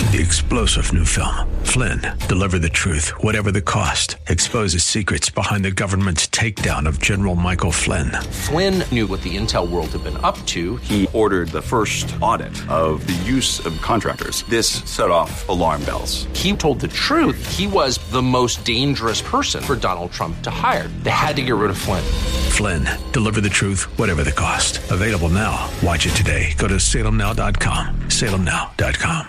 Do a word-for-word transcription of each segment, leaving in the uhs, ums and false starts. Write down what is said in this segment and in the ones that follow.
the explosive new film, Flynn, Deliver the Truth, Whatever the Cost, exposes secrets behind the government's takedown of General Michael Flynn. Flynn knew what the intel world had been up to. He ordered the first audit of the use of contractors. This set off alarm bells. He told the truth. He was the most dangerous person for Donald Trump to hire. They had to get rid of Flynn. Flynn, Deliver the Truth, Whatever the Cost. Available now. Watch it today. Go to salem now dot com. salem now dot com.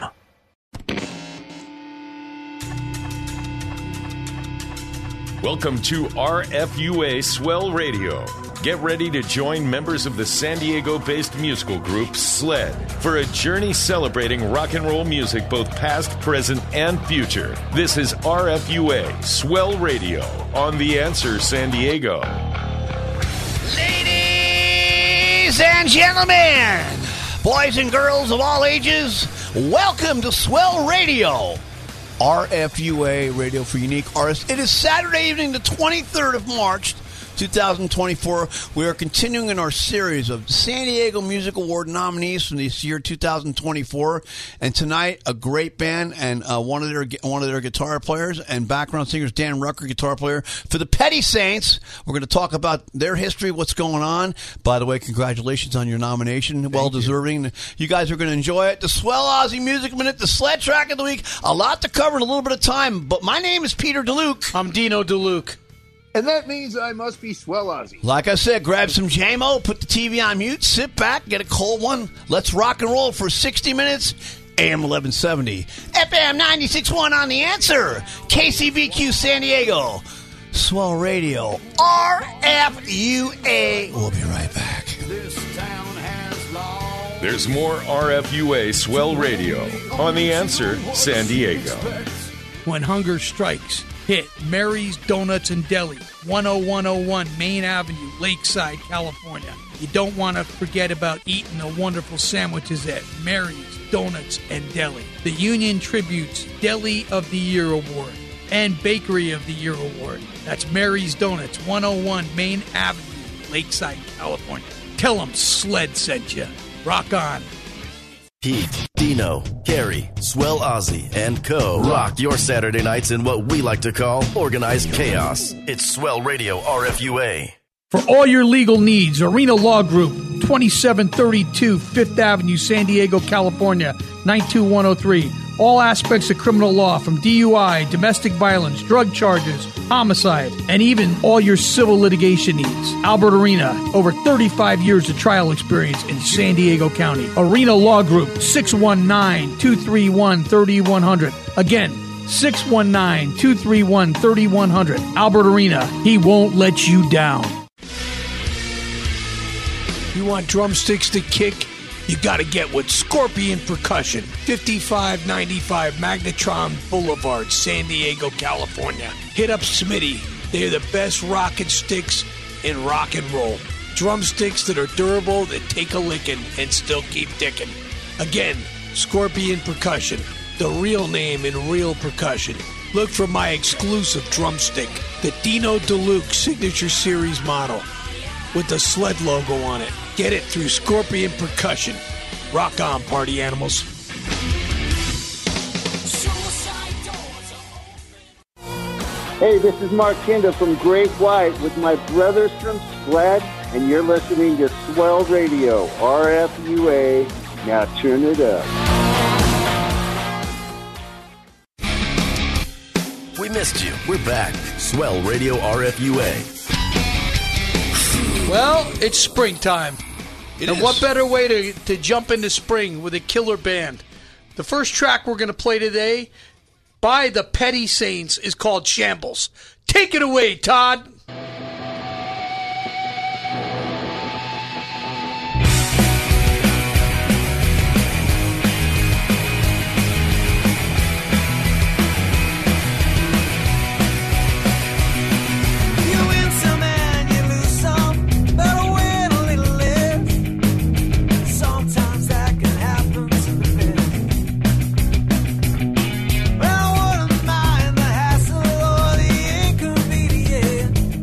Welcome to R F U A Swell Radio. Get ready to join members of the San Diego-based musical group SLED for a journey celebrating rock and roll music both past, present, and future. This is R F U A Swell Radio on The Answer San Diego. Ladies and gentlemen, boys and girls of all ages, welcome to Swell Radio, R F U A Radio for Unique Artists. It is Saturday evening, the twenty-third of March, two thousand twenty-four. We are continuing in our series of San Diego Music Award nominees from this year, two thousand twenty-four. And tonight, a great band and uh, one of their one of their guitar players and background singers, Dan Rucker, guitar player for the Petty Saints. We're going to talk about their history, what's going on. By the way, congratulations on your nomination. Thank well deserving. You. you guys are going to enjoy it. The Swell Aussie Music Minute, the Sled Track of the Week. A lot to cover in a little bit of time. But my name is Peter DeLuke. I'm Dino DeLuke. And that means I must be Swell Aussie. Like I said, grab some J M O, put the T V on mute, sit back, get a cold one. Let's rock and roll for sixty minutes. A M eleven seventy, F M ninety-six point one on The Answer, K C B Q San Diego, Swell Radio, R F U A. We'll be right back. This town has law. There's more R F U A Swell Radio on The Answer San Diego. When hunger strikes, hit Mary's Donuts and Deli, one oh one oh one Main Avenue, Lakeside, California. You don't want to forget about eating the wonderful sandwiches at Mary's Donuts and Deli. The Union Tribute's Deli of the Year Award and Bakery of the Year Award. That's Mary's Donuts, one oh one Main Avenue, Lakeside, California. Tell them Sled sent you. Rock on. Pete, Dino, Carrie, Swell Aussie, and Co. rock your Saturday nights in what we like to call organized chaos. It's Swell Radio R F U A. For all your legal needs, Arena Law Group, twenty-seven thirty-two Fifth Avenue, San Diego, California, nine two one oh three. All aspects of criminal law, from D U I, domestic violence, drug charges, homicide, and even all your civil litigation needs. Albert Arena, over thirty-five years of trial experience in San Diego County. Arena Law Group, six one nine, two three one, three one zero zero. Again, six one nine, two three one, three one zero zero. Albert Arena, he won't let you down. You want drumsticks to kick? You got to get with Scorpion Percussion, fifty-five ninety-five Magnetron Boulevard, San Diego, California. Hit up Smitty. They're the best rockin' sticks in rock and roll. Drumsticks that are durable, that take a licking and still keep ticking. Again, Scorpion Percussion, the real name in real percussion. Look for my exclusive drumstick, the Dino DeLuke Signature Series model with the sled logo on it. Get it through Scorpion Percussion. Rock on, party animals. Hey, this is Mark Kinda from Great White with my brothers from Sled, and you're listening to Swell Radio, R F U A. Now turn it up. We missed you. We're back. Swell Radio R F U A. Well, it's springtime. It and is. what better way to, to jump into spring with a killer band? The first track we're going to play today by the Petty Saints is called Shambles. Take it away, Todd. Well, I wouldn't mind the hassle or the inconvenience.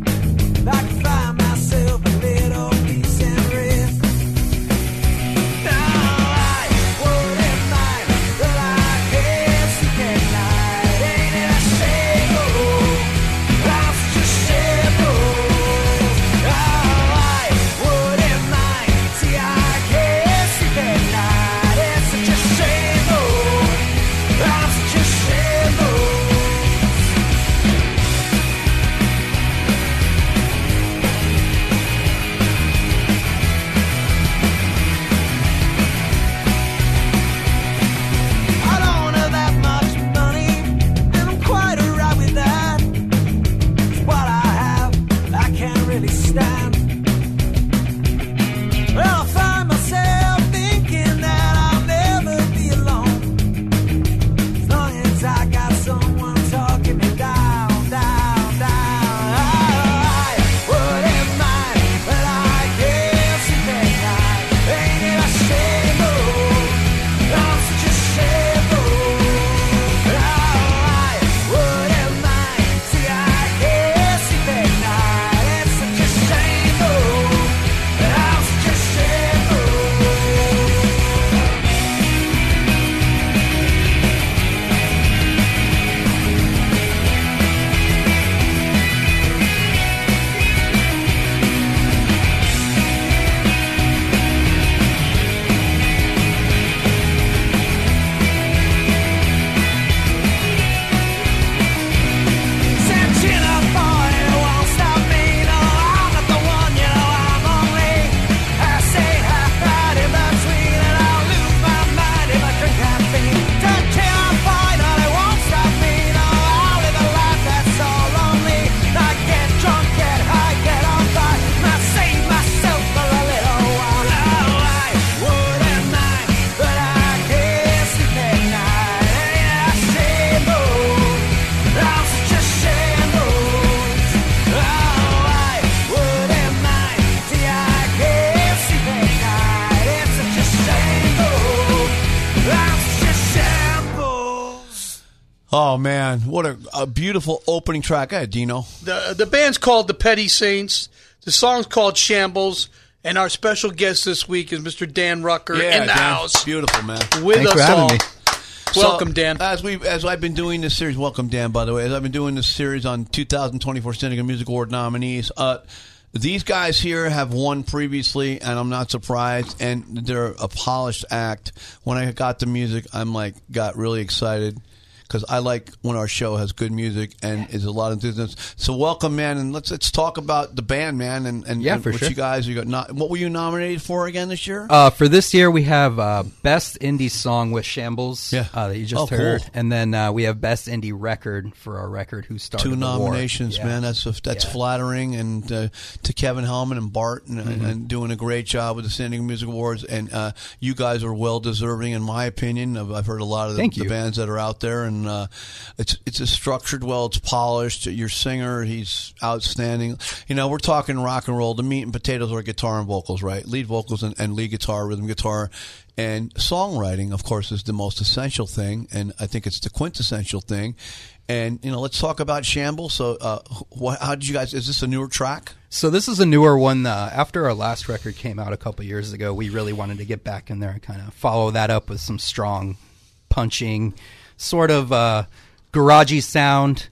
Oh, man. What a, a beautiful opening track. Go ahead, Dino. The, the band's called the Petty Saints. The song's called Shambles. And our special guest this week is Mister Dan Rucker yeah, in the Dan, house. Beautiful, man. With Thanks us for having all. me. Welcome, So, Dan. As we as I've been doing this series, welcome, Dan, by the way, as I've been doing this series on two thousand twenty-four Syndicate Music Award nominees, uh, these guys here have won previously, and I'm not surprised, and they're a polished act. When I got the music, I'm like, got really excited. Because I like when our show has good music and is a lot of enthusiasm. So welcome, man, and let's let's talk about the band, man, and, and, Yeah, and for what sure. you guys you got. Not, what were you nominated for again this year? Uh, for this year, we have uh, Best Indie Song with Shambles Yeah. uh, that you just Oh, heard. cool. And then uh, we have Best Indie Record for our record, Who Started Two the War. nominations, Yeah. man. That's that's Yeah. flattering, and uh, to Kevin Hellman and Bart, and, Mm-hmm. and doing a great job with the San Diego Music Awards. And uh, you guys are well deserving, in my opinion. I've, I've heard a lot of the, Thank the you. bands that are out there, and uh, it's it's structured well. It's polished. Your singer, he's outstanding. You know, we're talking rock and roll. The meat and potatoes are guitar and vocals, right? Lead vocals and, and lead guitar, rhythm guitar. And songwriting, of course, is the most essential thing, and I think it's the quintessential thing. And, you know, let's talk about Shambles. So, uh, what, how did you guys, is this a newer track? So this is a newer one. Uh, after our last record came out a couple years ago, we really wanted to get back in there and kind of follow that up with some strong, punching, sort of uh, garagey sound.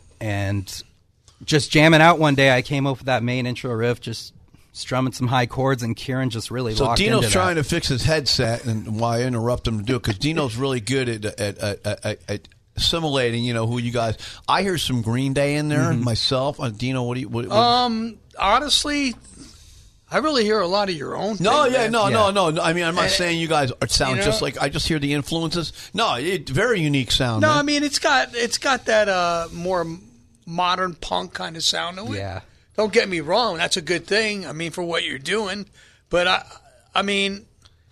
And just jamming out one day, I came up with that main intro riff, just strumming some high chords, and Kieran just really So locked Dino's into trying that. to fix his headset, and why I interrupt him to do it, because Dino's really good at, at, at, at, at assimilating, you know, who you guys. I hear some Green Day in there myself. Uh, Dino, what do you? What, what, Um, honestly, I really hear a lot of your own. no, thing, yeah, man. no, Yeah. no, no, no. I mean, I'm not And- saying you guys are, sound you know? just like. I just hear the influences. No, it, very unique sound. No, man. I mean it's got it's got that uh, more modern punk kind of sound to it. Yeah. Don't get me wrong, that's a good thing. I mean, for what you're doing, but I, I mean,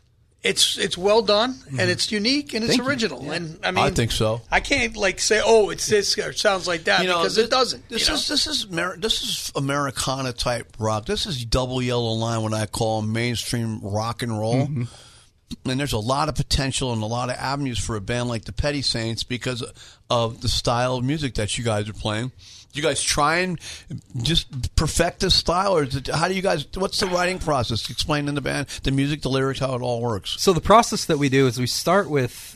it's it's well done and it's unique and it's Thank you. original. And I mean, I think so. I can't like say, oh, it's this or sounds like that You know, because this, it doesn't. This you know? is this is Amer- this is Americana type rock. This is double yellow line, what I call mainstream rock and roll. Mm-hmm. And there's a lot of potential and a lot of avenues for a band like the Petty Saints because of the style of music that you guys are playing. Do you guys try and just perfect this style, or is it, how do you guys? What's the writing process? Explain in the band the music, the lyrics, how it all works. So the process that we do is we start with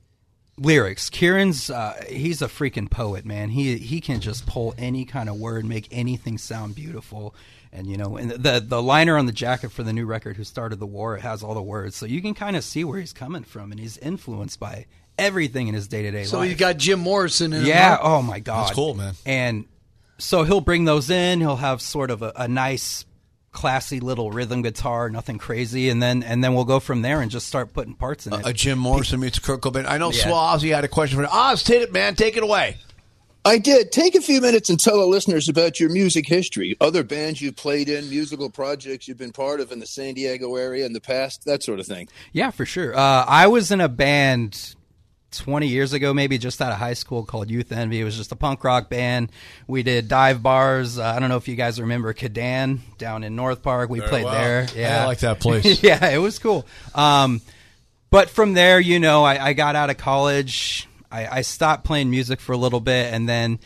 lyrics. Kieran's uh, he's a freaking poet, man. He he can just pull any kind of word, make anything sound beautiful. And you know, and the the liner on the jacket for the new record, Who Started the War, it has all the words, so you can kind of see where he's coming from, and he's influenced by everything in his day to day life. So you got Jim Morrison in Yeah. it. Oh my God. That's cool, man. And so he'll bring those in. He'll have sort of a, a nice, classy little rhythm guitar, nothing crazy, and then and then we'll go from there and just start putting parts in it. A Jim Morrison meets Kurt Cobain. I know Yeah. Swell Ozzy had a question for you. Oz, take it, man. Take it away. I did. Take a few minutes and tell our listeners about your music history, other bands you've played in, musical projects you've been part of in the San Diego area in the past, that sort of thing. Yeah, for sure. Uh, I was in a band twenty years ago, maybe just out of high school, called Youth Envy. It was just a punk rock band. We did dive bars. Uh, I don't know if you guys remember Cadan down in North Park. We Very played well. there. Yeah, I like that place. Yeah, it was cool. Um, but from there, you know, I, I got out of college. I, I stopped playing music for a little bit, and then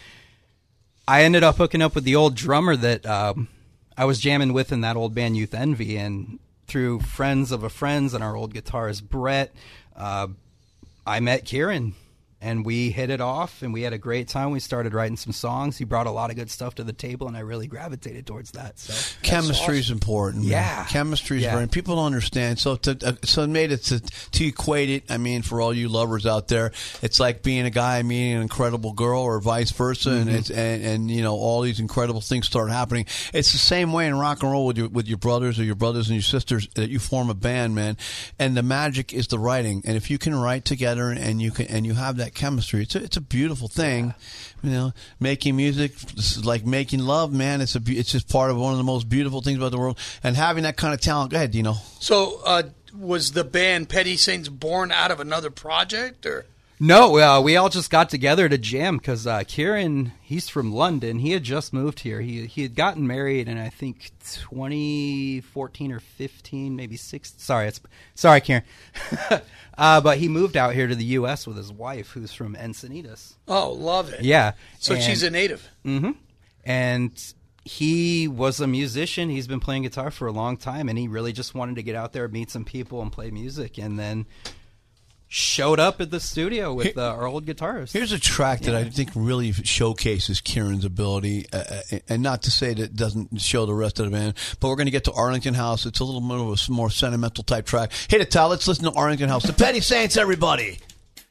I ended up hooking up with the old drummer that um, I was jamming with in that old band Youth Envy, and through friends of a friends and our old guitarist Brett, uh, I met Kieran, and we hit it off, and we had a great time. We started writing some songs. He brought a lot of good stuff to the table, and I really gravitated towards that. So Chemistry is important. man. Yeah. Chemistry is Yeah. very. People don't understand. So to uh, so made it to to equate it. I mean, for all you lovers out there, it's like being a guy meeting an incredible girl, or vice versa, and it's and, and you know all these incredible things start happening. It's the same way in rock and roll with your with your brothers or your brothers and your sisters that you form a band, man. And the magic is the writing. And if you can write together and you can and you have that chemistry, it's a, it's a beautiful thing. You know, making music is like making love, man. It's a be- it's just part of one of the most beautiful things about the world. And having that kind of talent. Go ahead, Dino. So uh, was the band Petty Saints born out of another project, or No, uh, we all just got together to jam because uh, Kieran, he's from London. He had just moved here. He he had gotten married in I think twenty fourteen or fifteen, maybe six. Sorry, it's sorry, Kieran. uh, but he moved out here to the U S with his wife, who's from Encinitas. Oh, love it. Yeah. So and, she's a native. Mm-hmm. And he was a musician. He's been playing guitar for a long time, and he really just wanted to get out there, meet some people, and play music. And then showed up at the studio with uh, our old guitarist. Here's a track that yeah. I think really showcases Kieran's ability, uh, and not to say that it doesn't show the rest of the band, but we're going to get to Arlington House. It's a little more of a more sentimental type track. Hit it, Tal. Let's listen to Arlington House. The Petty Saints, everybody.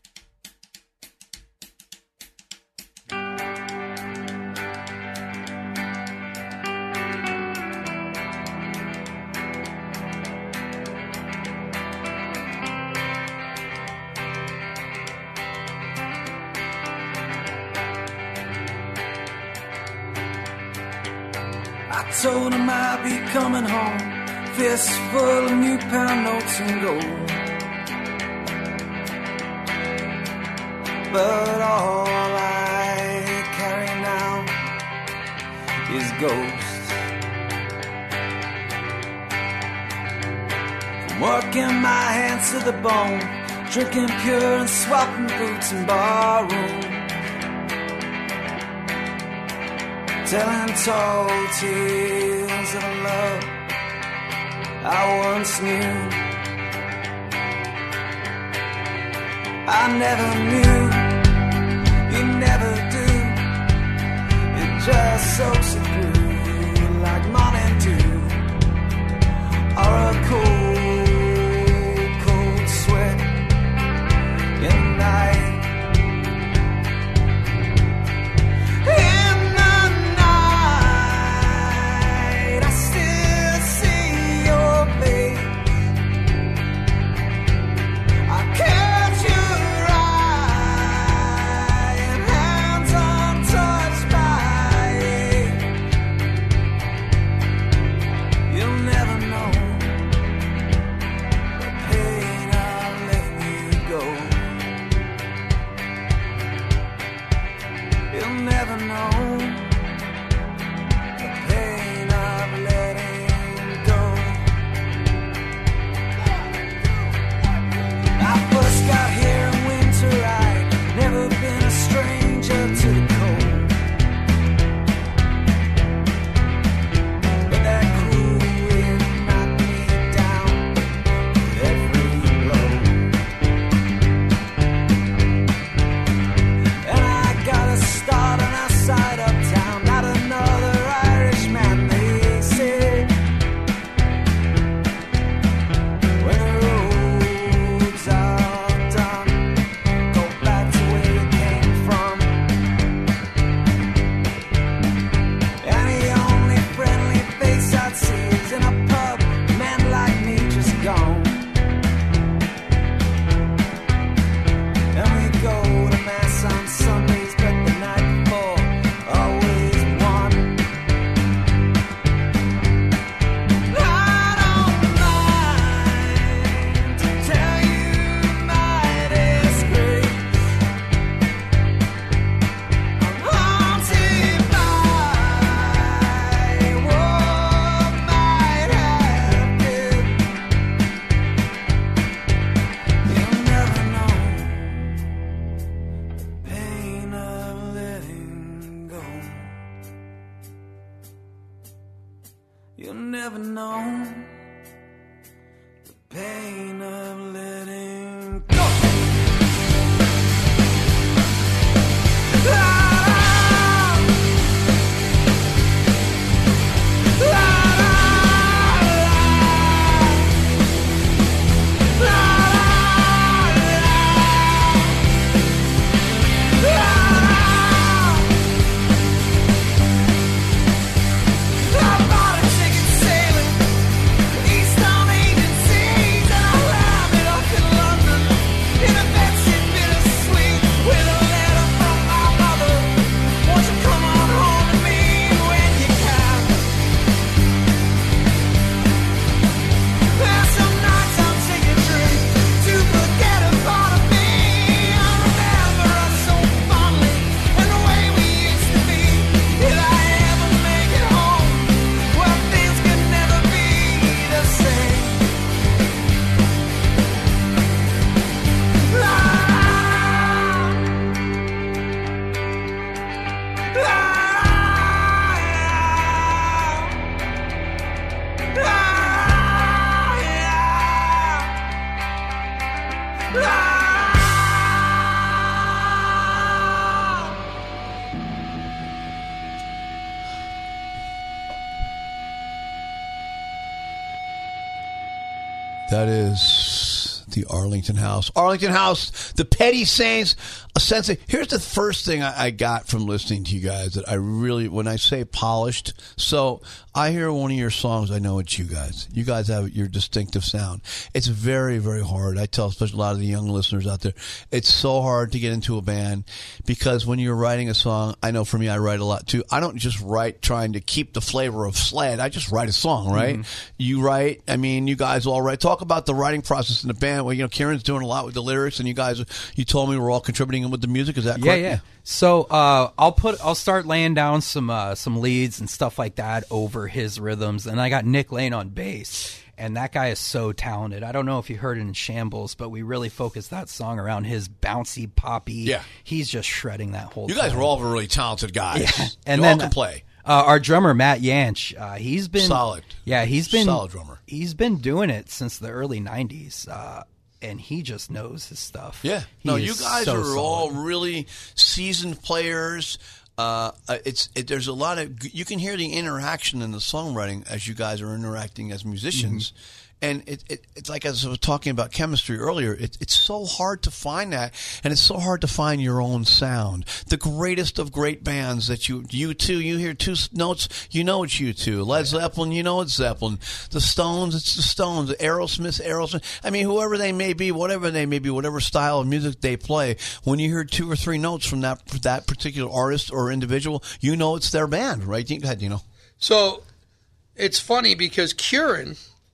I told him I'd be coming home, fist full of new pound notes and gold. But all I carry now is ghosts. From working my hands to the bone, drinking pure and swapping boots in barroom, telling tall tales of a love I once knew. I never knew, you never do. It just soaks it through like morning dew, or a cold, cold sweat in the night. You'll never know the pain of letting go. Ah! East on Asian seas, and I wound it up in love. That is the Arlington House. Arlington House, the Petty Saints, a sense of, here's the first thing I, I got from listening to you guys that I really, when I say polished, so I hear one of your songs, I know it's you guys. You guys have your distinctive sound. It's very, very hard. I tell especially a lot of the young listeners out there, it's so hard to get into a band because when you're writing a song, I know for me, I write a lot too. I don't just write trying to keep the flavor of Sled. I just write a song, right? Mm-hmm. You write, I mean, you guys all write. Talk about the writing process in the band. Well, you know, Kieran's doing a lot with the lyrics, and you guys, you told me we're all contributing with the music. Is that correct? Yeah, yeah. So uh, I'll put, I'll start laying down some uh, some leads and stuff like that over his rhythms, and I got Nick Lane on bass, and that guy is so talented. I don't know if you heard it in Shambles, but we really focused that song around his bouncy, poppy. Yeah, he's just shredding that whole. You guys time. Were all really talented guys. Yeah. And you then all can play. Uh, our drummer Matt Yanch, uh, he's been solid. Yeah, he's been solid drummer. He's been doing it since the early nineties. Uh, And he just knows his stuff. Yeah. He no, you guys so are solid. all really seasoned players. Uh, it's it, there's a lot of you can hear the interaction in the songwriting as you guys are interacting as musicians. Mm-hmm. And it, it, it's like as I was talking about chemistry earlier, it, it's so hard to find that, and it's so hard to find your own sound. The greatest of great bands that you, you two, you hear two notes, you know it's you two. Led Zeppelin, you know it's Zeppelin. The Stones, it's the Stones. Aerosmith, Aerosmith. I mean, whoever they may be, whatever they may be, whatever style of music they play, when you hear two or three notes from that that particular artist or individual, you know it's their band, right? Go ahead, Dino. So it's funny because Kieran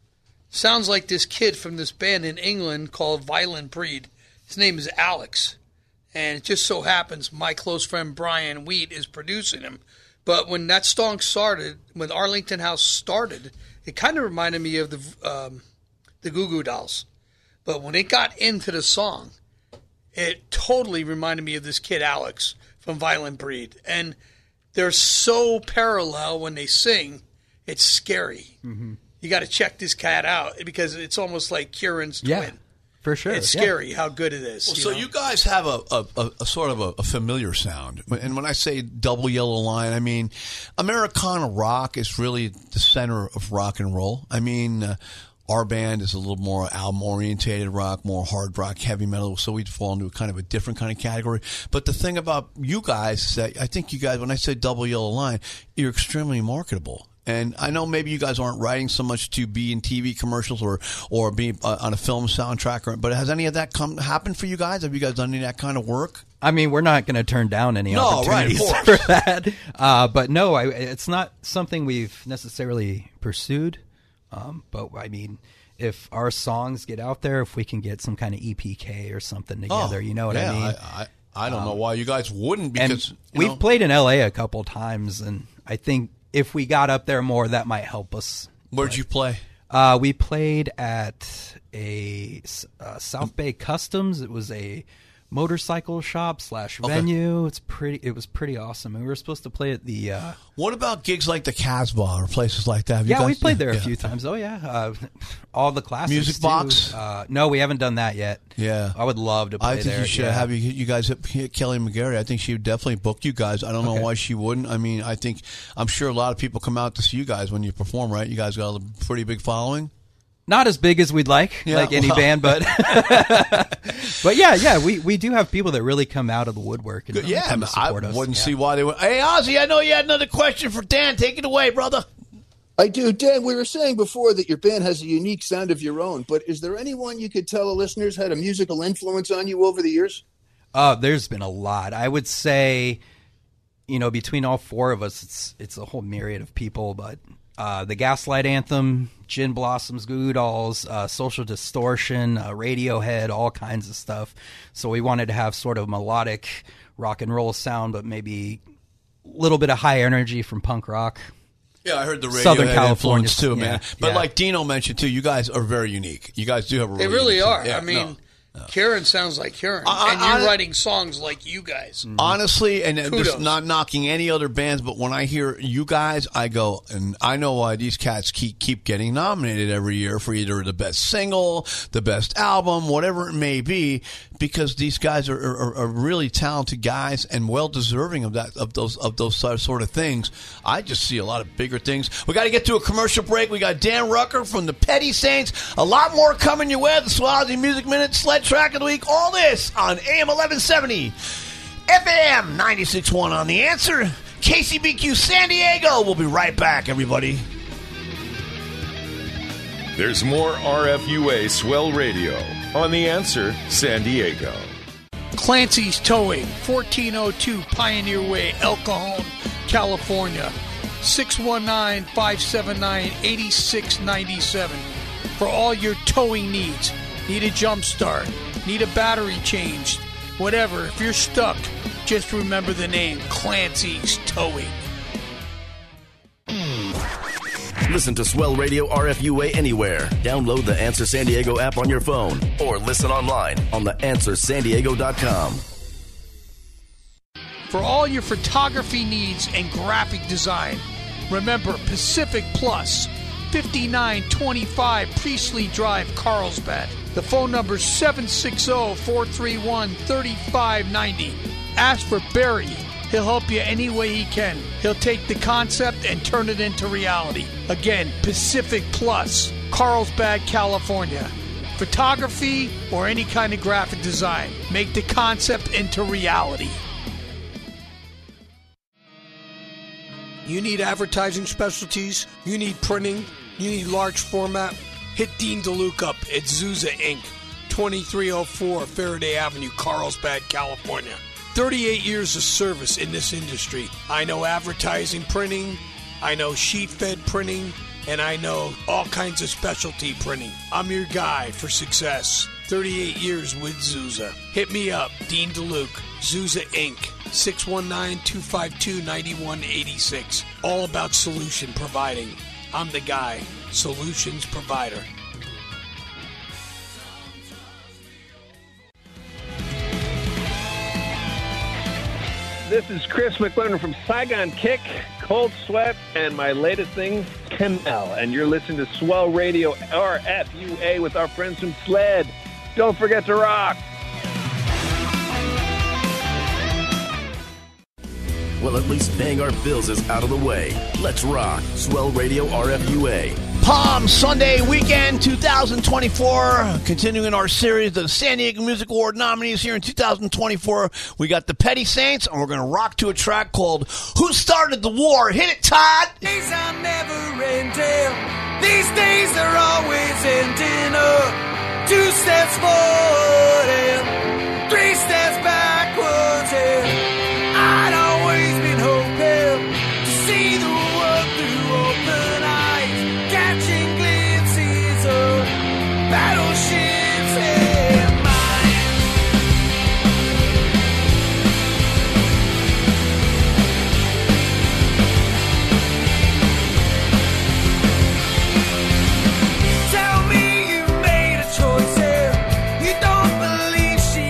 sounds like this kid from this band in England called Violent Breed. His name is Alex. And it just so happens my close friend Brian Wheat is producing him. But when that song started, when Arlington House started, it kind of reminded me of the um, the Goo Goo Dolls. But when it got into the song, it totally reminded me of this kid Alex from Violent Breed. And they're so parallel when they sing, it's scary. Mm-hmm. You got to check this cat out because it's almost like Kieran's twin. Yeah, for sure. It's yeah. scary how good it is. Well, you so know? you guys have a, a, a, a sort of a, a familiar sound. And when I say double yellow line, I mean Americana rock is really the center of rock and roll. I mean, uh, our band is a little more album-orientated rock, more hard rock, heavy metal, so we'd fall into a kind of a different kind of category. But the thing about you guys is that I think you guys, when I say double yellow line, you're extremely marketable. And I know maybe you guys aren't writing so much to be in T V commercials or or be uh, on a film soundtrack, or, but has any of that come happen for you guys? Have you guys done any of that kind of work? I mean, we're not going to turn down any no, opportunities right, for that. Uh, but no, I, it's not something we've necessarily pursued. Um, but I mean, if our songs get out there, if we can get some kind of E P K or something together, oh, you know what yeah, I mean? I, I, I don't um, know why you guys wouldn't, because we've know. played in L A a couple times, and I think if we got up there more, that might help us. Where'd but, you play? Uh, we played at a uh, South Bay Customs. It was a motorcycle shop slash venue. Okay. It's pretty. It was pretty awesome. And we were supposed to play at the. Uh, what about gigs like the Casbah or places like that? Have yeah, you guys, we played there yeah, a few yeah. times. Oh yeah, uh, all the classics. Music too. Box. Uh, no, we haven't done that yet. Yeah, I would love to play I think there. you should yeah. have you, you guys hit, hit Kelly McGarry. I think she would definitely book you guys. I don't know okay. why she wouldn't. I mean, I think I'm sure a lot of people come out to see you guys when you perform. Right? You guys got a pretty big following. Not as big as we'd like, yeah, like any well. band, but but yeah, yeah, we, we do have people that really come out of the woodwork and yeah, come to support I us. wouldn't yeah. see why they would. Hey, Ozzy, I know you had another question for Dan. Take it away, brother. I do. Dan, we were saying before that your band has a unique sound of your own, but is there anyone you could tell the listeners had a musical influence on you over the years? Uh, there's been a lot. I would say, you know, between all four of us, it's it's a whole myriad of people, but uh, the Gaslight Anthem, Gin Blossoms, Goo Goo Dolls, uh, Social Distortion, uh, Radiohead, all kinds of stuff. So we wanted to have sort of melodic rock and roll sound, but maybe a little bit of high energy from punk rock. Yeah, I heard the Radiohead Southern California influence too, man. yeah, but yeah. like Dino mentioned too, you guys are very unique. You guys do have a really They really unique are. Yeah, I mean, no. No. Kieran sounds like Kieran, I, I, and you're I, writing songs like you guys. Honestly, and Kudos. just not knocking any other bands, but when I hear you guys, I go, and I know why these cats keep keep getting nominated every year for either the best single, the best album, whatever it may be, because these guys are, are, are really talented guys and well deserving of that of those of those sort of things. I just see a lot of bigger things. We got to get to a commercial break. We got Dan Rucker from the Petty Saints. A lot more coming your way. The Swazi Music Minute, Sled Track of the Week. All this on A M eleven seventy, F M ninety-six point one on The Answer. K C B Q San Diego. We'll be right back, everybody. There's more R F U A Swell Radio on The Answer San Diego. Clancy's Towing, fourteen oh two Pioneer Way, El Cajon, Clancy. six one nine, five seven nine, eight six nine seven. For all your towing needs. Need a jump start, need a battery changed, whatever. If you're stuck, just remember the name, Clancy's Towing. Listen to Swell Radio R F U A anywhere. Download the Answer San Diego app on your phone or listen online on the answer san diego dot com. For all your photography needs and graphic design, remember Pacific Plus, fifty-nine twenty-five Priestley Drive, Carlsbad. The phone number is seven six zero, four three one, three five nine zero. Ask for Barry. He'll help you any way he can. He'll take the concept and turn it into reality. Again, Pacific Plus, Carlsbad, California. Photography or any kind of graphic design. Make the concept into reality. You need advertising specialties? You need printing? You need large format? Hit Dean DeLuke up at Zuza Incorporated, twenty-three oh four Faraday Avenue, Carlsbad, California. thirty-eight years of service in this industry. I know advertising printing, I know sheet-fed printing, and I know all kinds of specialty printing. I'm your guy for success. thirty-eight years with Zuza. Hit me up, Dean DeLuke, Zuza Incorporated, six one nine, two five two, nine one eight six. All about solution providing. I'm the guy, solutions provider. This is Chris McLennan from Saigon Kick, Cold Sweat, and my latest thing, Camel. And you're listening to Swell Radio R F U A with our friends from Sled. Don't forget to rock. Well, at least paying our bills is out of the way. Let's rock. Swell Radio R F U A. Palm Sunday weekend two thousand twenty-four. Continuing our series, the San Diego Music Award nominees here in two thousand twenty-four. We got the Petty Saints, and we're going to rock to a track called Who Started the War? Hit it, Todd! Days are never ending. These days are always ending up. Two steps forward and three steps backwards. And I'd always been hoping to see the world through open eyes, catching glimpses of battleships and mines. Tell me you made a choice and you don't believe she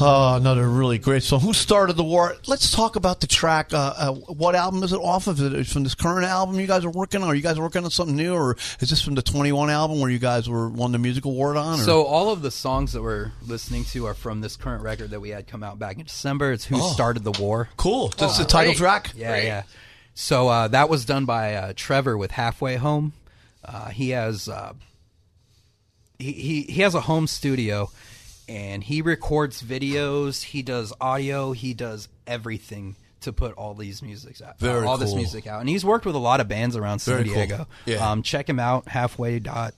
Oh, another really great song. Who started the war? Let's talk about the track. Uh, uh, what album is it off of? Is it from this current album you guys are working on? Are you guys working on something new, or is this from the twenty-one album where you guys were won the music award on? Or? So all of the songs that we're listening to are from this current record that we had come out back in December. It's Who Oh. Started the War. Cool. That's Oh, the title great. track? Yeah, Great. yeah. So uh, that was done by uh, Trevor with Halfway Home. Uh, he has uh, he, he he has a home studio, and he records videos. He does audio. He does everything to put all these musics out, Very all this cool. music out. And he's worked with a lot of bands around San Very cool. Diego. Yeah. Um, check him out. Halfway dot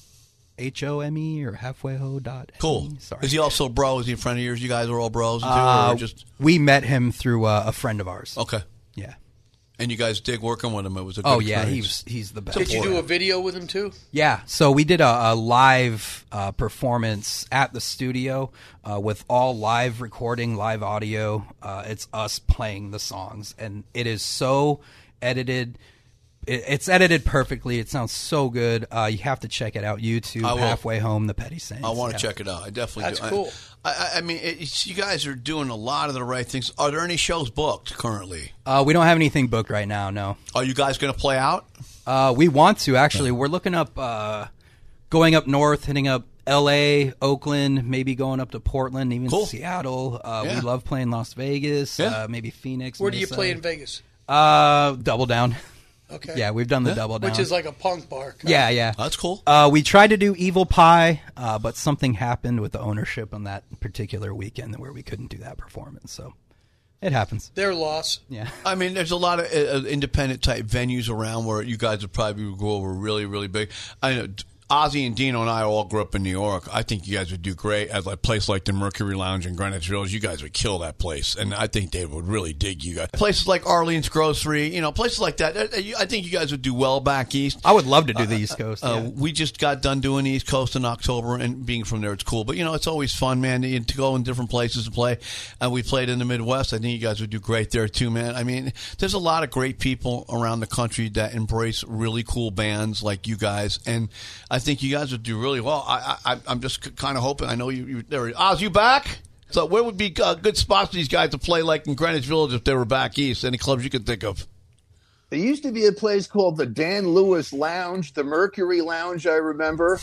H O M E or halfwayho dot Cool. Sorry. Is he also a bro? Is he a friend of yours? You guys are all bros, too, Uh, or just we met him through uh, a friend of ours. okay? Yeah. And you guys dig working with him. It was a good Oh yeah, experience. he's he's the best. Did you do a video with him too? Yeah, so we did a, a live uh, performance at the studio uh, with all live recording, live audio. Uh, it's us playing the songs, and it is so edited. It, it's edited perfectly. It sounds so good. Uh, you have to check it out. YouTube, I will. Halfway Home, The Petty Saints. I want to Yeah. check it out. I definitely That's do. I- cool. I, I, I mean, it's, you guys are doing a lot of the right things. Are there any shows booked currently? Uh, we don't have anything booked right now. No. Are you guys going to play out? Uh, we want to actually. We're looking up, uh, going up north, hitting up L A, Oakland, maybe going up to Portland, even Cool. Seattle. Uh, Yeah. We love playing Las Vegas. Yeah. Uh, maybe Phoenix. Where do you Mesa. play in Vegas? Uh, Double Down. Okay. Yeah, we've done the Yeah. Double Down, Which is like a punk bar. kinda. yeah, yeah. That's cool. Uh, we tried to do Evil Pie, uh, but something happened with the ownership on that particular weekend where we couldn't do that performance. So it happens. Their loss. Yeah. I mean, there's a lot of uh, independent type venues around where you guys would probably go over really, really big. I know Ozzy and Dino and I all grew up in New York. I think you guys would do great at a place like the Mercury Lounge in Greenwich Village. You guys would kill that place, and I think they would really dig you guys. Places like Arlene's Grocery, you know, places like that. uh, you- I think you guys would do well back east. I would love to do the East Coast. Uh, yeah. We just got done doing the East Coast in October, and being from there, it's cool. But, you know, it's always fun, man, to, to go in different places to play. And we played in the Midwest. I think you guys would do great there, too, man. I mean, there's a lot of great people around the country that embrace really cool bands like you guys. And I think you guys would do really well. I, I, I'm just kind of hoping. I know you. you there, Oz, you back? So where would be uh, good spots for these guys to play, like in Greenwich Village, if they were back east? Any clubs you could think of? There used to be a place called the Dan Lewis Lounge, the Mercury Lounge, I remember.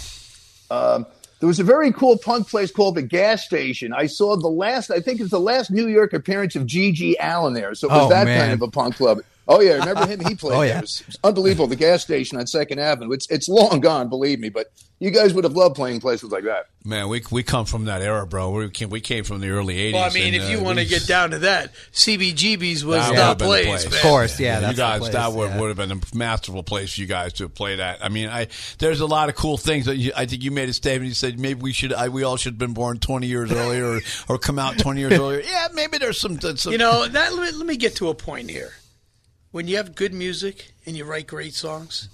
Um, there was a very cool punk place called the Gas Station. I saw the last, I think it's the last New York appearance of G G Allen there. So it was Oh, that man. kind of a punk club. Oh, yeah. Remember him? He played Oh, there. yeah. It was, it was unbelievable. The Gas Station on second Avenue. It's it's long gone, believe me. But you guys would have loved playing places like that. Man, we we come from that era, bro. We came we came from the early eighties. Well, I mean, and, if you uh, want to we- get down to that, C B G B's was That the would have been the place, place. man. Of course, yeah. you that's the guys, place, that would, yeah. would have been a masterful place for you guys to play that. I mean, I there's a lot of cool things that you, I think you made a statement. You said maybe we should, I, we all should have been born twenty years earlier, or, or come out twenty years earlier. Yeah, maybe there's some. some You know, that, let, me, let me get to a point here. When you have good music and you write great songs,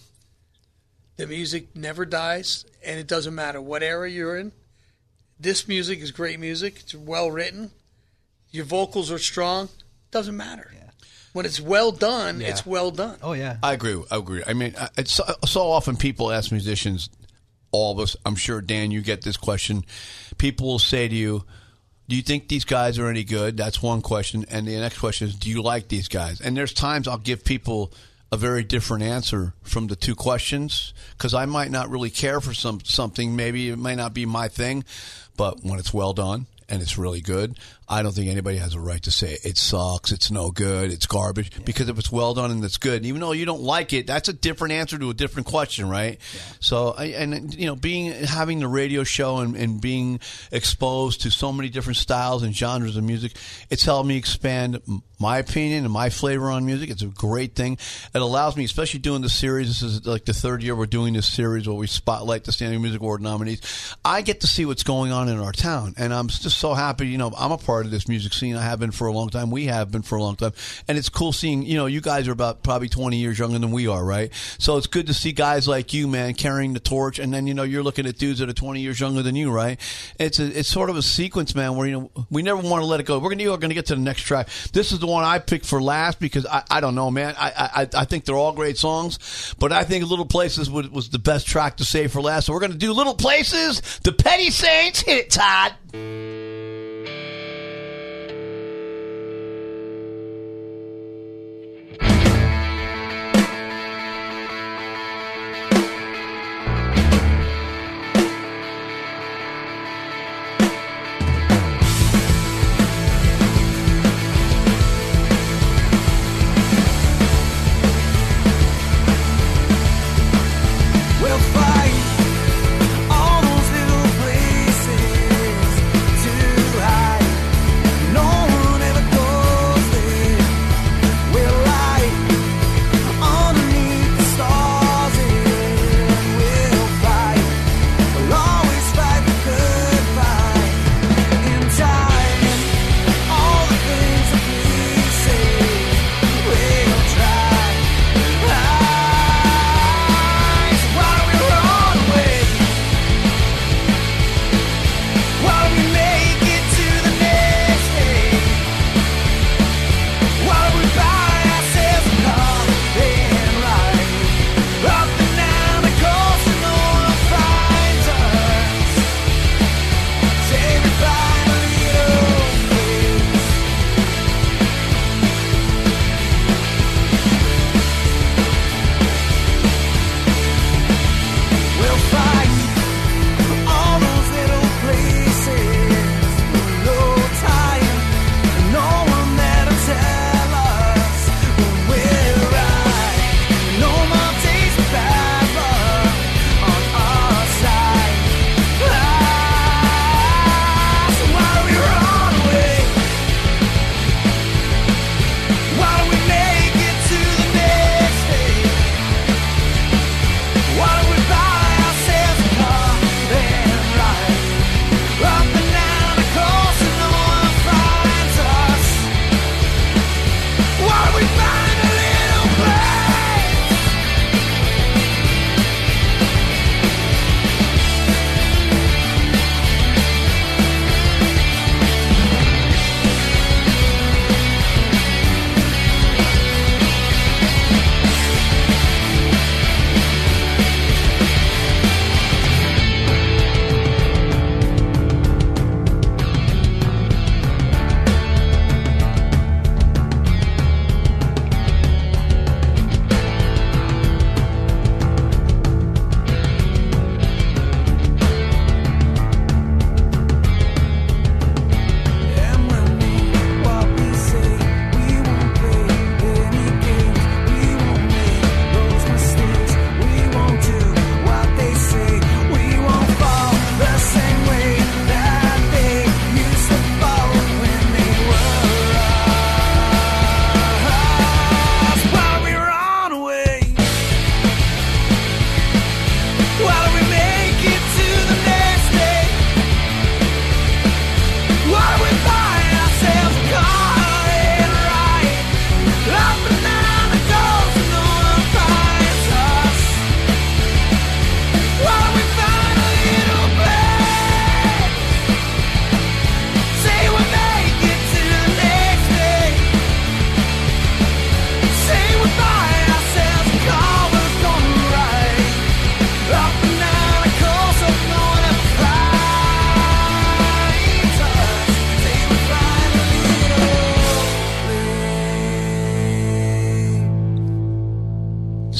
the music never dies, and it doesn't matter what era you're in. This music is great music. It's well written. Your vocals are strong. Doesn't matter. Yeah. When it's well done, Yeah. it's well done. Oh, yeah. I agree. I agree. I mean, I- it's so, so often people ask musicians, all of us. I'm sure Dan, you get this question. People will say to you, do you think these guys are any good? That's one question. And the next question is, do you like these guys? And there's times I'll give people a very different answer from the two questions because I might not really care for some something. Maybe it might not be my thing. But when it's well done and it's really good, I don't think anybody has a right to say it sucks, it's no good, it's garbage. Yeah. Because if it's well done and it's good, even though you don't like it, that's a different answer to a different question, right? Yeah. So, and you know, being having the radio show and, and being exposed to so many different styles and genres of music, it's helped me expand my opinion and my flavor on music. It's a great thing. It allows me, especially doing the series. This is like the third year we're doing this series where we spotlight the Standing Music Award nominees. I get to see what's going on in our town, and I'm just so happy. You know, I'm a part of this music scene. I have been for a long time. We have been for a long time, and it's cool seeing. You know, you guys are about probably twenty years younger than we are, right? So it's good to see guys like you, man, carrying the torch, and then you know you're looking at dudes that are twenty years younger than you, right? It's a, it's sort of a sequence, man, where you know we never want to let it go. We're gonna we're gonna get to the next track. This is the one I picked for last because I, I don't know, man. I, I I think they're all great songs, but I think Little Places was, was the best track to save for last. So we're gonna do Little Places, the Petty Saints. Hit it, Todd.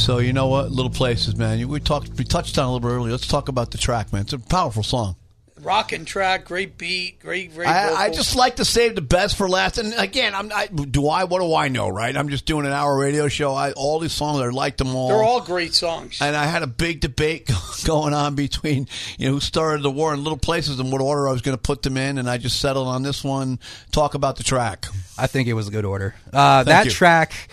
So you know what? Little Places, man. We talked, we touched on it a little bit earlier. Let's talk about the track, man. It's a powerful song. Rockin' track, great beat, great, great. I, I just like to save the best for last. And again, I'm I, do I? What do I know, right? I'm just doing an hour radio show. I, all these songs, I like them all. They're all great songs. And I had a big debate going on between you know who started the war in Little Places and what order I was going to put them in, and I just settled on this one. Talk about the track. I think it was a good order. Uh, that you. track.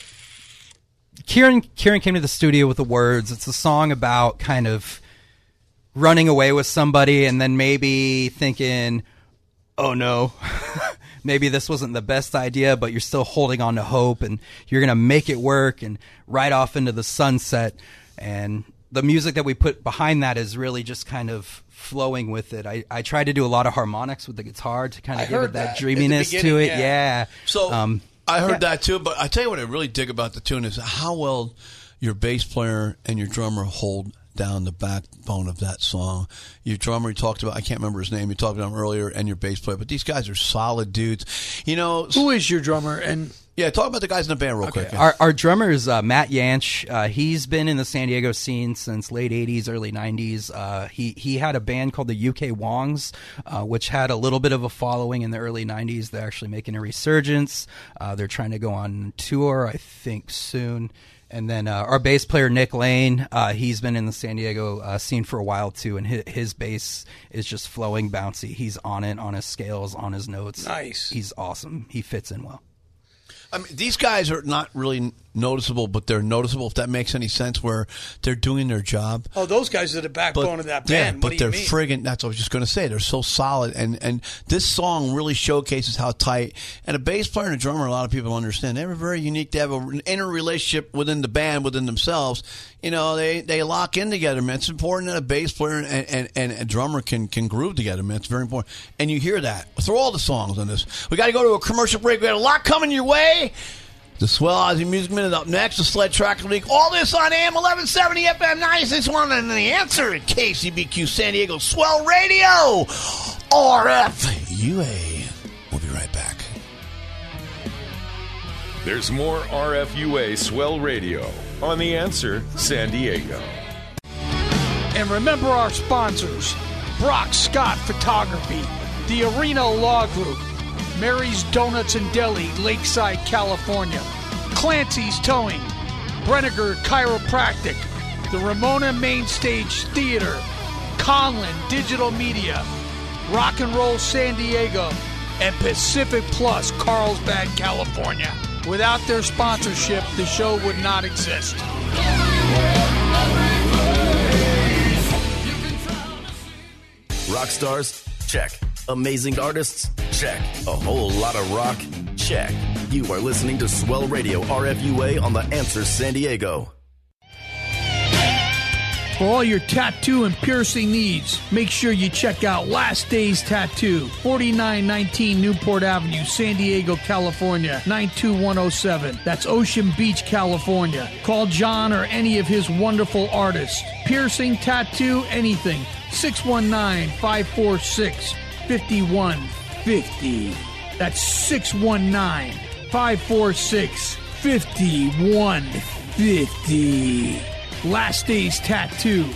Kieran Kieran came to the studio with the words. It's a song about kind of running away with somebody and then maybe thinking, oh no, maybe this wasn't the best idea, but you're still holding on to hope and you're going to make it work and ride off into the sunset. And the music that we put behind that is really just kind of flowing with it. I, I tried to do a lot of harmonics with the guitar to kind of I give heard it that, that dreaminess at the to it. beginning, yeah. Yeah. So um, I heard yeah. that too, but I tell you what I really dig about the tune is how well your bass player and your drummer hold down the backbone of that song. Your drummer, you talked about, I can't remember his name, you talked about him earlier, and your bass player, but these guys are solid dudes. You know, who is your drummer? And yeah, talk about the guys in the band real okay. quick. Yeah. Our, our drummer is uh, Matt Yanch. Uh, he's been in the San Diego scene since late eighties, early nineties. Uh, he, he had a band called the U K Wongs, uh, which had a little bit of a following in the early nineties. They're actually making a resurgence. Uh, they're trying to go on tour, I think, soon. And then uh, our bass player, Nick Lane, uh, he's been in the San Diego uh, scene for a while, too, and his, his bass is just flowing, bouncy. He's on it, on his scales, on his notes. Nice. He's awesome. He fits in well. I mean, these guys are not really noticeable, but they're noticeable, if that makes any sense, where they're doing their job. Oh, those guys are the backbone But, of that yeah, band. but What do they're you mean? friggin', that's what I was just going to say. They're so solid. And, and this song really showcases how tight. And a bass player and a drummer, a lot of people understand. They're very unique. They have an inner relationship within the band, within themselves. You know, they, they lock in together, man. It's important that a bass player and, and, and a drummer can, can groove together, man. It's very important. And you hear that through all the songs on this. We got to go to a commercial break. We got a lot coming your way. The Swell Ozzy Music Minute up next. The Sled Track of the Week. All this on A M eleven seventy F M ninety-six point one and The Answer at K C B Q San Diego Swell Radio. R F U A. We'll be right back. There's more R F U A Swell Radio on The Answer San Diego. And remember our sponsors, Brock Scott Photography, the Arena Law Group, Mary's Donuts and Deli, Lakeside, California, Clancy's Towing, Brenniger Chiropractic, the Ramona Main Stage Theater, Conlin Digital Media, Rock and Roll San Diego, and Pacific Plus, Carlsbad, California. Without their sponsorship, the show would not exist. Rock stars? Check. Amazing artists? Check. A whole lot of rock? Check. You are listening to Swell Radio R F U A on The Answer San Diego. For all your tattoo and piercing needs, make sure you check out Last Days Tattoo, forty-nine nineteen Newport Avenue, San Diego, California, nine two one oh seven. That's Ocean Beach, California. Call John or any of his wonderful artists. Piercing, tattoo, anything. six one nine, five four six, five one five zero. That's six one nine, five four six, five one five zero. Last Days Tattoo.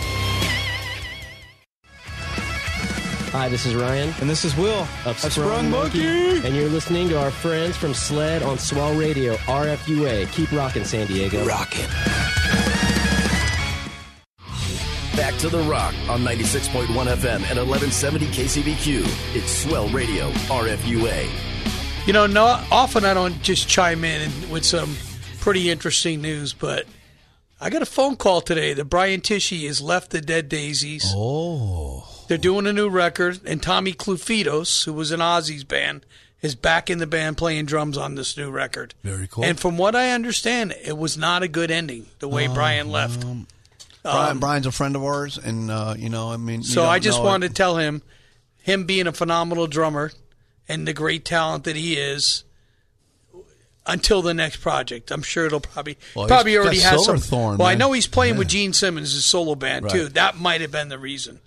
Hi, this is Ryan. And this is Will. Of Sprung, Sprung Monkey. Monkey. And you're listening to our friends from Sled on Swell Radio, R F U A. Keep rocking, San Diego. Rockin'. Back to the rock on ninety-six point one F M and eleven seventy K C B Q. It's Swell Radio, R F U A. You know, no, often I don't just chime in with some pretty interesting news, but I got a phone call today that Brian Tichy has left the Dead Daisies. Oh. They're doing a new record, and Tommy Clufidos, who was in Ozzy's band, is back in the band playing drums on this new record. Very cool. And from what I understand, it was not a good ending, the way Oh, Brian left. Um, Brian, Um, Brian's a friend of ours, and, uh, you know, I mean... you So don't I just know wanted it. to tell him, him being a phenomenal drummer and the great talent that he is, until the next project. I'm sure it'll probably Well, probably he's already got has some. Silverthorn, Well, I man. know he's playing Yeah. with Gene Simmons' solo band Right. too. That might have been the reason.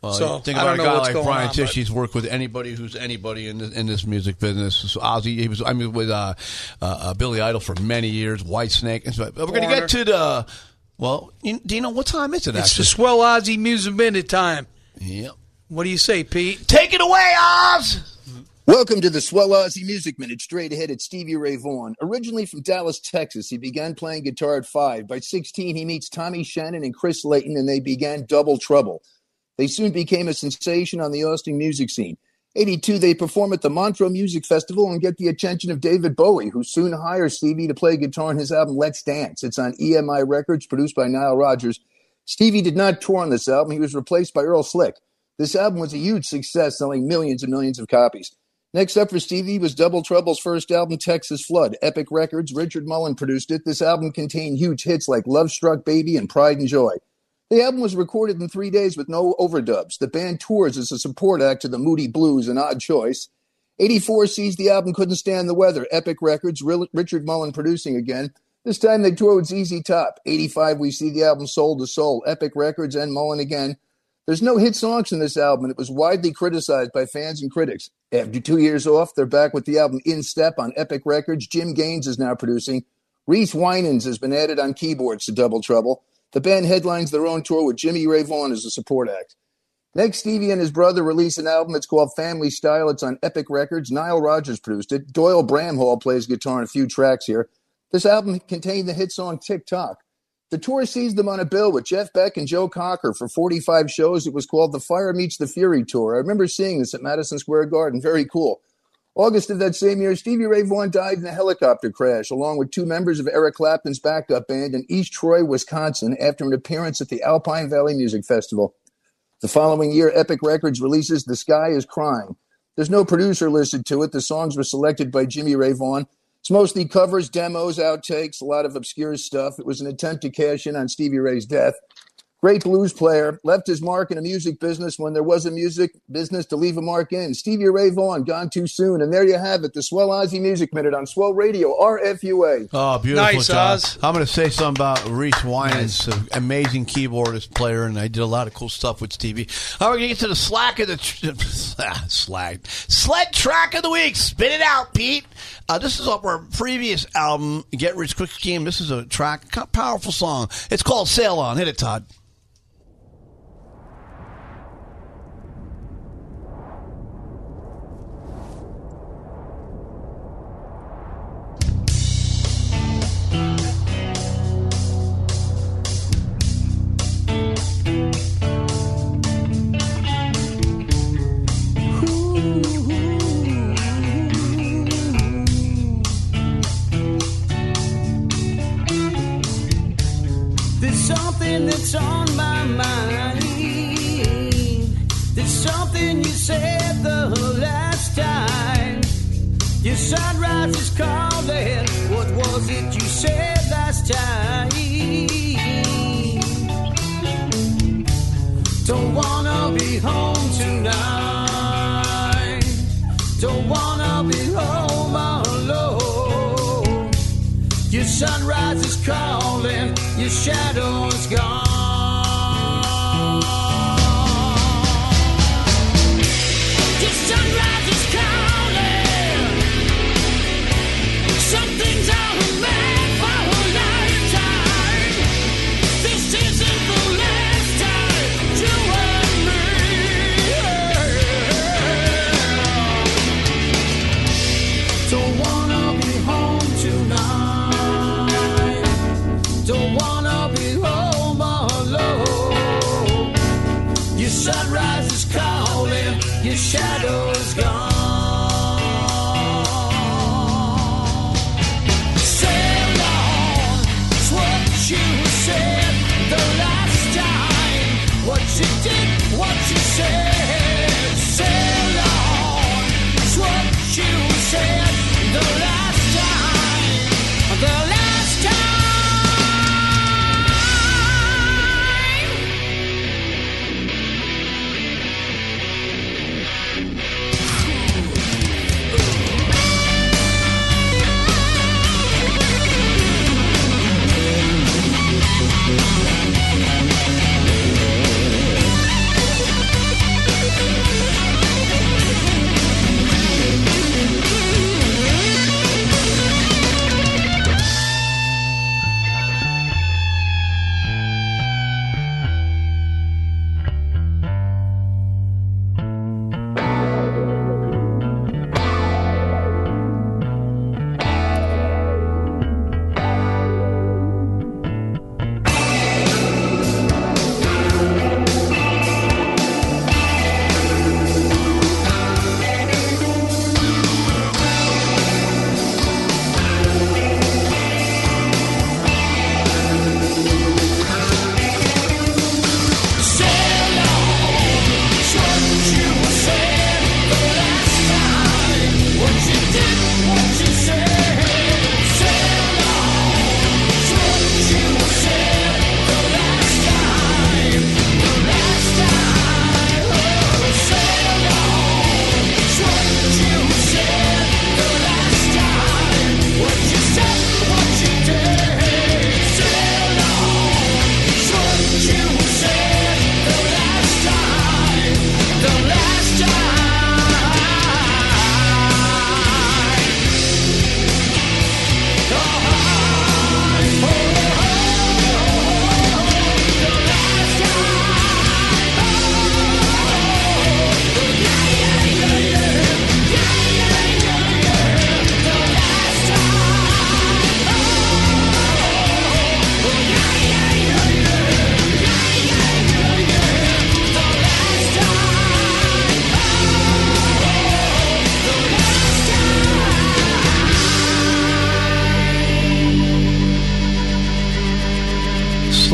Well, So, you think I about don't a know guy what's like going Brian on, Tish. but- He's worked with anybody who's anybody in this, in this music business. So Ozzy, he was. I mean, with uh, uh, uh, Billy Idol for many years, Whitesnake. And so, but we're going to Warner. get to the. Well, you, do you know what time is it? It's actually? the Swell Ozzy Music Minute time. Yep. What do you say, Pete? Take it away, Oz! Welcome to the Swell Ozzy Music Minute. Straight ahead, it's Stevie Ray Vaughan. Originally from Dallas, Texas, he began playing guitar at five. By sixteen, he meets Tommy Shannon and Chris Layton, and they began Double Trouble. They soon became a sensation on the Austin music scene. eighty-two, they perform at the Montreux Music Festival and get the attention of David Bowie, who soon hires Stevie to play guitar on his album Let's Dance. It's on E M I Records, produced by Nile Rodgers. Stevie did not tour on this album. He was replaced by Earl Slick. This album was a huge success, selling millions and millions of copies. Next up for Stevie was Double Trouble's first album, Texas Flood. Epic Records, Richard Mullen produced it. This album contained huge hits like Love Struck Baby and Pride and Joy. The album was recorded in three days with no overdubs. The band tours as a support act to the Moody Blues, an odd choice. eighty-four sees the album Couldn't Stand the Weather. Epic Records, Richard Mullen producing again. This time they tour with Z Z Top. eighty-five, we see the album Soul to Soul. Epic Records and Mullen again. There's no hit songs in this album, and it was widely criticized by fans and critics. After two years off, they're back with the album In Step on Epic Records. Jim Gaines is now producing. Reese Winans has been added on keyboards to Double Trouble. The band headlines their own tour with Jimmy Ray Vaughan as a support act. Next, Stevie and his brother release an album. It's called Family Style. It's on Epic Records. Nile Rodgers produced it. Doyle Bramhall plays guitar on a few tracks here. This album contained the hit song Tick Tock. The tour sees them on a bill with Jeff Beck and Joe Cocker for forty-five shows. It was called the Fire Meets the Fury Tour. I remember seeing this at Madison Square Garden. Very cool. August of that same year, Stevie Ray Vaughan died in a helicopter crash, along with two members of Eric Clapton's backup band in East Troy, Wisconsin, after an appearance at the Alpine Valley Music Festival. The following year, Epic Records releases The Sky is Crying. There's no producer listed to it. The songs were selected by Jimmy Ray Vaughan. It's mostly covers, demos, outtakes, a lot of obscure stuff. It was an attempt to cash in on Stevie Ray's death. Great blues player, left his mark in a music business when there was a music business to leave a mark in. Stevie Ray Vaughan, gone too soon. And there you have it, the Swell Ozzy Music Minute on Swell Radio, R F U A. Oh, beautiful. Nice, job. Oz. I'm going to say something about Reese Winans, an amazing keyboardist player, and I did a lot of cool stuff with Stevie. All right, we're going to get to the slack of the tr- slag sled track of the week. Spit it out, Pete. Uh, this is off our previous album, Get Rich Quick Scheme. This is a track, powerful song. It's called Sail On. Hit it, Todd. That's on my mind. There's something you said the last time. Your sunrise is calling. What was it you said last time? Don't wanna be home tonight. Don't wanna be home alone. Your sunrise is calling. Your shadow is gone. Your sunrise is calling. Some things are meant for a lifetime. This isn't the last time you and me. Don't wanna be home tonight. Don't wanna be home alone.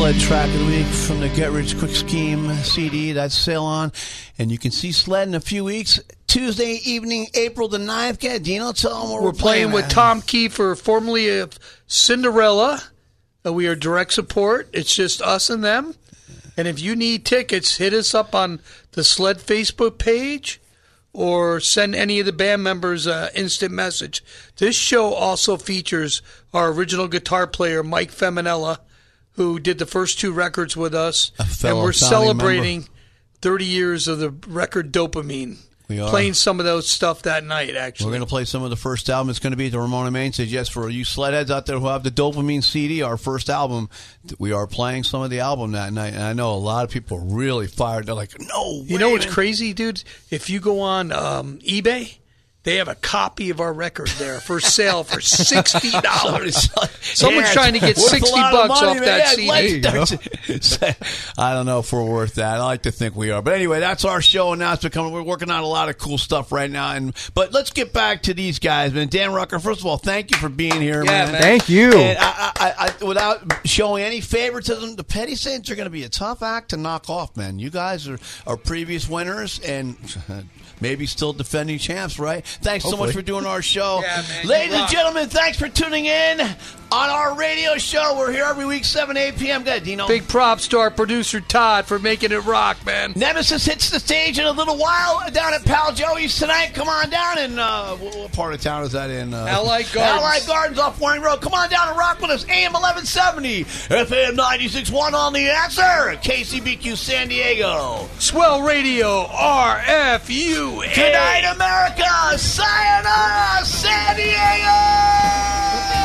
Sled track of the week from the Get Rich Quick Scheme C D. That's Sail On. And you can see Sled in a few weeks. Tuesday evening, April the ninth. Get Dino, tell them what we're, we're playing, playing with at. Tom Kiefer, formerly of Cinderella. Uh, we are direct support. It's just us and them. And if you need tickets, hit us up on the Sled Facebook page or send any of the band members an instant message. This show also features our original guitar player, Mike Feminella, who did the first two records with us. And we're celebrating member. thirty years of the record Dopamine. We are. Playing some of those stuff that night, actually. We're going to play some of the first album. It's going to be at the Ramona Main Stage. Yes, for you Sledheads out there who have the Dopamine C D, our first album, we are playing some of the album that night. And I know a lot of people are really fired. They're like, no way. You know what's crazy, dude? If you go on um, eBay, they have a copy of our record there for sale for sixty dollars. Someone's yeah, trying to get sixty bucks money, off that yeah, C D. I don't know if we're worth that. I like to think we are. But anyway, that's our show, and now it's becoming, we're working on a lot of cool stuff right now. And But let's get back to these guys, man. Dan Rucker, first of all, thank you for being here, yeah, man. man. Thank you. And I, I, I, without showing any favoritism, the Petty Saints are going to be a tough act to knock off, man. You guys are, are previous winners, and maybe still defending champs, right? Thanks Hopefully. so much for doing our show. Yeah, man, ladies and gentlemen, thanks for tuning in on our radio show. We're here every week, seven, eight p.m. Good, Dino. Big props to our producer, Todd, for making it rock, man. Nemesis hits the stage in a little while down at Pal Joey's tonight. Come on down. And uh, what, what part of town is that in? Uh, Allied Gardens. Allied Gardens off Warning Road. Come on down and rock with us. A M eleven seventy, F M ninety-six point one on The Answer. K C B Q San Diego. Swell Radio, R F U A. Good night, America. Sayonara, San Diego.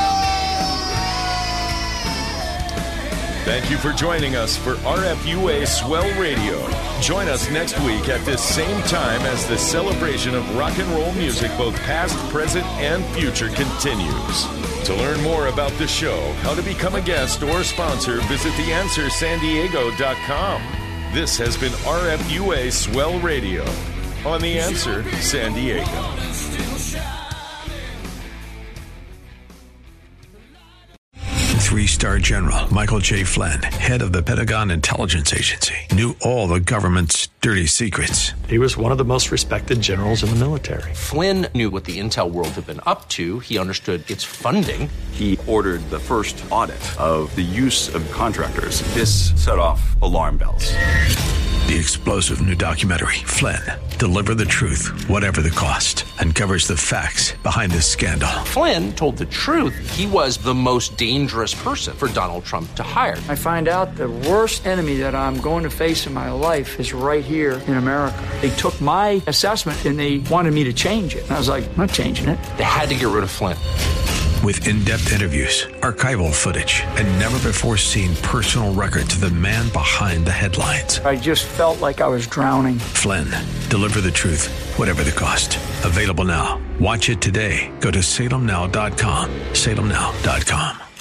Thank you for joining us for R F U A Swell Radio. Join us next week at this same time as the celebration of rock and roll music, both past, present, and future, continues. To learn more about the show, how to become a guest or sponsor, visit the answer san diego dot com. This has been R F U A Swell Radio on The Answer San Diego. Three-star General Michael J. Flynn, head of the Pentagon Intelligence Agency, knew all the government's dirty secrets. He was one of the most respected generals in the military. Flynn knew what the intel world had been up to. He understood its funding. He ordered the first audit of the use of contractors. This set off alarm bells. The explosive new documentary, Flynn, Deliver the Truth, Whatever the Cost, uncovers the facts behind this scandal. Flynn told the truth. He was the most dangerous person for Donald Trump to hire. I find out the worst enemy that I'm going to face in my life is right here in America. They took my assessment and they wanted me to change it. And I was like, I'm not changing it. They had to get rid of Flynn. With in-depth interviews, archival footage, and never-before-seen personal records of the man behind the headlines. I just felt like I was drowning. Flynn, Deliver the Truth, Whatever the Cost. Available now. Watch it today. Go to salem now dot com. salem now dot com.